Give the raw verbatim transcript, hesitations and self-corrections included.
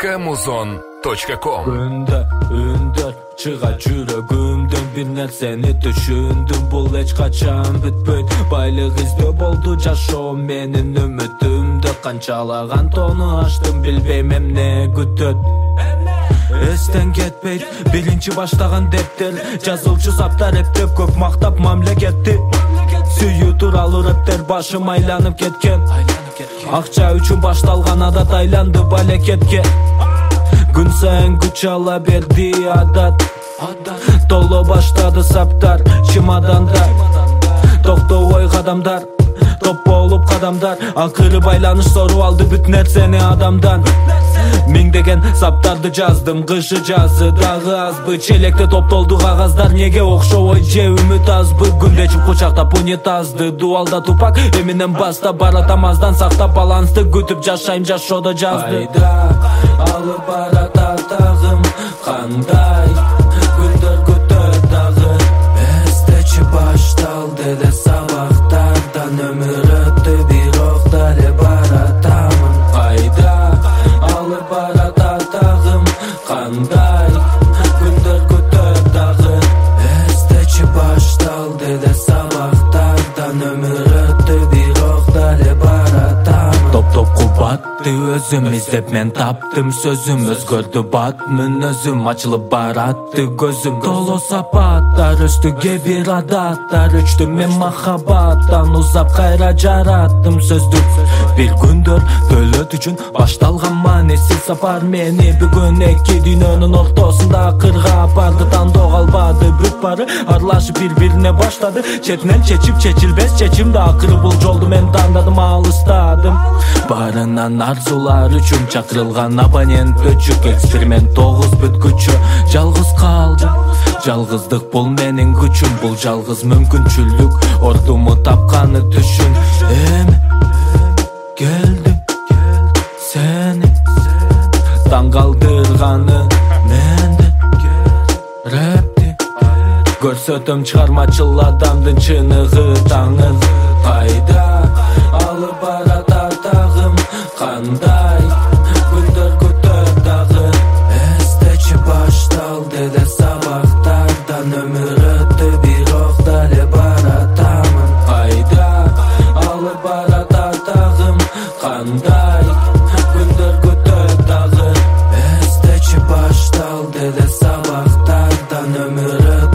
точка музон точка ком. Күндө үндөр чыга жүрөгүмдөн бир нерсени түшүндүм, бул эч качан бүтпөйт. Байлык издөө болду жашоо менин үмүтүмдө, канчалаган тоону аштым, билбейм эмне күтөт. Эстен кетпейт биринчи баштаган дептер, жазылчу саптар эптеп көп мактап мамлекетти. Сүйүү тууралуу рэптер башым айланып кеткен. Акча үчүн башталган адат айланды балекетке. Күн сайын күч ала берди адат, толо баштады саптар чемодандар. Токтобой кадамдар, топ болуп кадамдар, акыры байланыш соруп алды бүт нерсени адамдан. Миңдеген саптарды жаздым, кышы жазы дагы азбы, челекте топтолду кагаздар, неге окшобой же үмүт азбы. Күндечип кучактап унитазды, дуалда тупак эминен баштап баратам, аздан сактап балансты күтүп жашайм, жашоодо жазды. Айда алып барат тагым кандай күндөр күтөт дагы, эстечи башталды эле сабактардан, өмүр өттү бирок дале баратамын. Айда алып барат тагым кандай күндөр күтөт дагы, эстечи башталды эле сабактардан, өмүр өттү бирок дале баратамын. Топ-топ кубатты өзүм издеп мен таптым сөзүм, өзгөрдү батмын өзүм, ачылып баратты көзүм. Толо сапаттар үстүгө бир адаттар өчтүм, мен махабаттан узап кайра жараттым сөздүк. Бир күндөр төлөт үчүн башталган маанисиз сапар мени бүгүн эки дүйнөнүн ортосунда акырга апарды. Тандоо калбады, бүт бары аралашып бири-бирине баштады, четинен чечип чечилбес чечимди, акыры бул жолду мен тандадым, алыстадым. Барынан арзулар үчүн чакырылган абонент өчүк, эксперимент тогуз бүткүчү жалгыз калдым. Жалгыздык бул менин күчүм, бул жалгыз мүмкүнчүлүк, ордуму тапканы түшүн. Эми келдим сени таң калтырганы менде, рэпти көрсөтөм чыгармачыл адамдын чыныгы таңын. Айда алып барат тагым кандай күндөр күтөт дагы, эстечи башталды эле сабактардан, өмүр өттү бирок дале баратамын. Айда алып барат тагым кандай күндөр күтөт дагы, эстечи башталды эле сабактардан, өмүр